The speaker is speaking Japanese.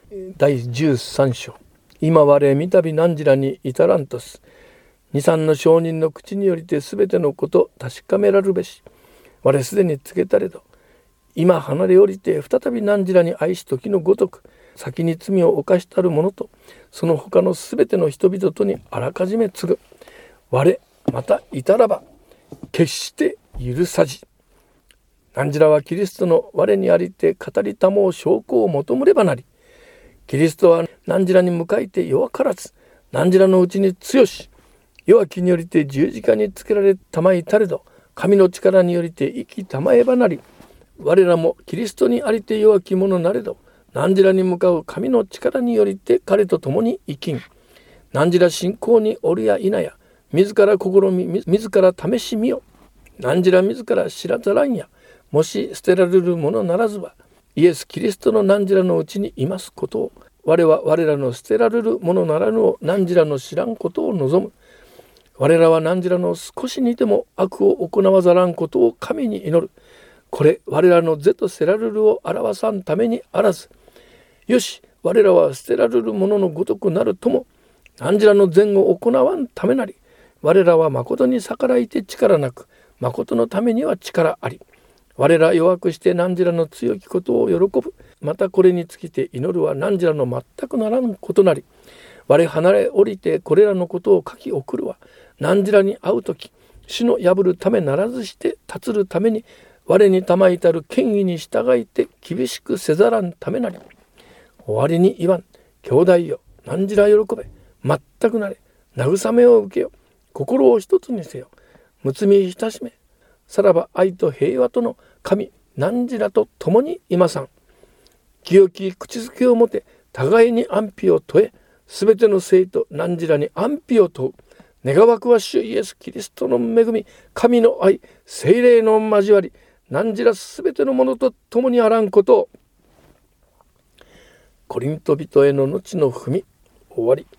第13章。今我みたび何時らに至らんとす。二三の証人の口によりてすべてのこと確かめらるべし。我すでに告げたれど、今離れ降りて再び何時らに愛し時のごとく、先に罪を犯したる者とその他のすべての人々とにあらかじめ告ぐ。我またいたらば決して許さじ。何時らはキリストの我にありて語りたもう証拠を求むればなり。キリストは何時らに向かいて弱からず、何時らのうちに強し、弱きによりて十字架につけられたまいたれど、神の力によりて生きたまえばなり。我らもキリストにありて弱き者なれど、何時らに向かう神の力によりて彼と共に生きん。何時ら信仰におるや否や、自ら試み、自ら試しみよ。何時ら自ら知らざらんや、もし捨てられるものならずは、イエス・キリストの何時らのうちにいますことを、我は我らの捨てられるものならぬを何時らの知らんことを望む。我らは何時らの少しにでも悪を行わざらんことを神に祈る。これ我らの是とせられるを表さんためにあらず。よし、我らは捨てられるもののごとくなるとも、何時らの善を行わんためなり。我らは誠に逆らいて力なく、誠のためには力あり。我ら弱くして何時らの強きことを喜ぶ。またこれにつきて祈るは何時らの全くならんことなり。我離れ降りてこれらのことを書き送るは、何時らに会うとき、死の破るためならずして立つるために、我にたまいたる権威に従いて厳しくせざらんためなり。終わりに言わん、兄弟よ、何時ら喜べ、全くなれ、慰めを受けよ、心を一つにせよ、むつみ親しめ、さらば愛と平和との神何時らと共に今さん。清き口づけをもて、互いに安否を問え、すべての生と何時らに安否を問う。願わくは主イエスキリストの恵み、神の愛、聖霊の交わり、何時らすべてのものと共にあらんことを。コリント人への後の踏み。終わり。